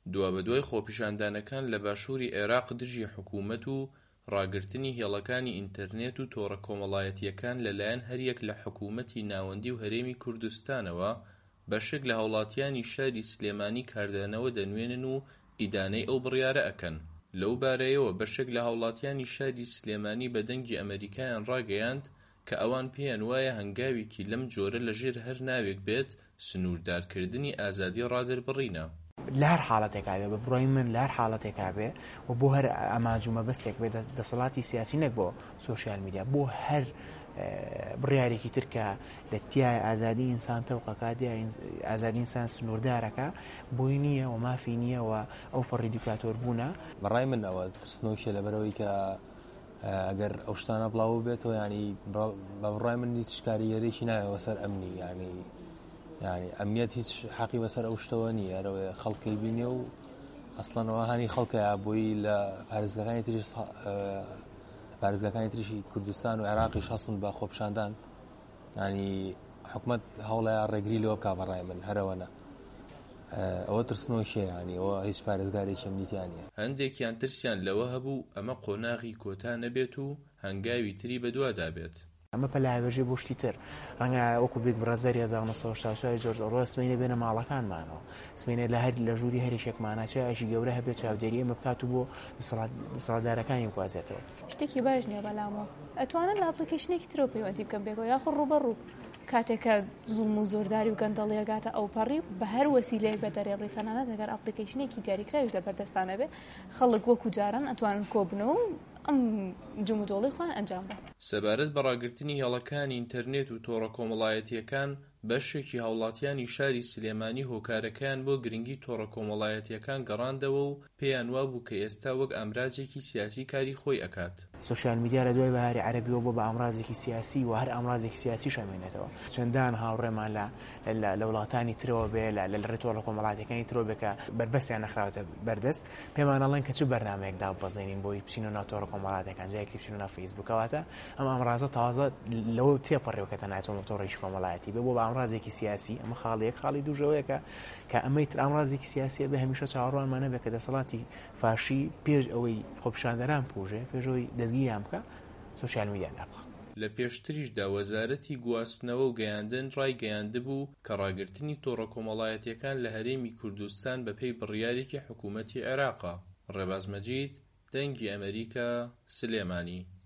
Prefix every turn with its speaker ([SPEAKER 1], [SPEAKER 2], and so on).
[SPEAKER 1] دوابەدوای خۆپیشاندانەکان لە باشووری عێراق دژی حکوومەت و ڕاگررتنی هێڵەکانی ئینتەرنێت و تۆڕە کۆمەڵایەتیەکان لەلایەن هەریەک لە حکوومەتی ناوەندی و هەرێمی کوردستانەوە بەشێک لە هاوڵاتیانی شاری سلێمانی کاردانەوە دەنوێنن و ئیدانەی ئەو بڕیارە ئەکەن. لەو بارەیەوە بەشێک لە هاوڵاتیانی شاری سلێمانی بە دەنگی ئەمریکایان ڕاگەیاند کە ئەوان پێیان وایە هەنگاوێکی لەم جۆرە لەژێر هەر ناوێک بێت سنووردارکردنی ئازادی ڕادەربڕینە.
[SPEAKER 2] لە هەر حاڵەتێکا بێ بە بڕۆی من لە هەر حاڵەتێکا بێ و بۆ هەر ئەماجومە بەستێک بێ دەسەڵاتی سیاسی نەک بۆ سۆشیال میدیا بۆ هەر بڕیارێکی ترکە لە تیای ئازادی ئینسان تەوقەکە ئازادی ئینسان سنووردارەکە بۆی نییە و مافی نییە و ئەو پەڕی دیکتاتۆر بوونە.
[SPEAKER 3] بەڕای من ئەوە ترسنۆکیە لەبەرەوەی کە ئەگەر ئەو شتانە بڵاو بێتەوە ینی بە بڕای من هیچ کاریگەرێکی نایەوە سەر ئەمنی ینی ئەمنیەت هیچ حەقی بەسەر ئەو شتەوە نیە ئەرەوەی خەڵکی بینێ و ئەسڵەنەوە هەنی خەڵکە بۆی لە پارێزگاکانی تریشی کوردستان و عێراقیش هەستن بە خۆپیشاندان ینی حکومەت هەوڵەیە ڕێگری لەوە بکا بەڕای من هەرەوەنە ئەوە ترسنۆشیە ینی ئەوە هیچ پارێزگارێکی ئەمنیتیان نیە.
[SPEAKER 1] هەندێکیان ترسیان لەوە هەبوو ئەمە قۆناغی کۆتا نەبێت و هەنگاوی تری بەدوادا بێت.
[SPEAKER 2] ئەمە پەلایەژێ بۆ شتی تر ڕەنگە وەکو بێک بڕەزەری 1970 جۆرج ئۆڕۆ سمێنێ بێنە ماڵەکانمانەوە سمێنێ لە ژووری هەرێشێکمانە چایشی گەورە هەبێت چاودێری ئەمە بکات و بۆ دەسەڵاتدارەکانی بکوازێتەوە.
[SPEAKER 4] شتێکی باش نییە بەلامەوە ئەتوانن لە ئەپلیکیشنێکی ترۆ پەیوەندی بکەم بێگەوە یاخۆ ڕوبەڕوو کاتێکە زوڵم و زۆرداری و گەندەڵیەگاتە ئەو پەڕی بە هەر وەسیلەیەک بە دەرێڕی تەنانەت ئەگەر ئەپلیکیشنێکی دیاریکراوی لە بەردەستانە بێ خەڵک وەکو جاران ئەتوانن کۆبنەوە و ئەم جمودۆڵی خۆیان ئەنجام بە.
[SPEAKER 1] سەبارەت بە ڕاگررتنی هێڵەکانی ئینتەرنێت و تۆڕە کۆمەڵایەتیەکان بەشێکی هاوڵاتیانی شاری سلێمانی هۆکارەکەیان بۆ گرنگی تۆڕە کۆمەڵایەتیەکان گەڕاندەوە و پێیان وابوو کە ئێستا وەک ئامرازێکی سیاسی کاری خۆی ئەکات.
[SPEAKER 2] سوشیال میدیا لە دوای بەهاری عەرەبیەوە بۆ بە ئامرازێکی سیاسی و هەر ئامرازێکی سیاسی شەمێنێتەوە. چەندان هاوڕێمان لە وڵاتانی ترەوە بێ لە ڕێتۆڕە کۆمەڵایەتیەکانی ترۆ بێ کە بەربەسیان نەخراوەتە بەردەست پێمان ئەڵێن کە چ بەرنامەیەکدا بەزێنین بۆی بچینە ناو تۆڕە کۆمەڵایەتیەکان جایەکی بچینە ناو فەیسبووکەواتە ئەم ئامرازە تازە لەوە تێپەڕێەوە کە تەنایەتەوە تۆڕێکی کۆمەڵایەتی بێ بۆ بە ئامرازێکی سیاسی ئەمە خاڵێک خاڵی دوژەوەیەکە کە ئەمەی ئامرازێکی سیاسیە بە هەمیشە چاوەڕوانمان نەبێت کە دەسەڵاتی فاشی پێش ئەوەی خۆپیشاندەران پوژێ پێش ئەوەی دەستگیریان بکە سوشیال میدیادا بخە.
[SPEAKER 1] لە پێشتریشدا وەزارەتی گواستنەوە و گەیاندن ڕایگەیاندبوو کە ڕاگررتنی تۆڕە کۆمەڵایەتیەکان لە هەرێمی کوردستان بەپێی بڕیارێکی حکوومەتی عێراقە. ڕێباز مەجید، دەنگی ئەمریکا، سلێمانی.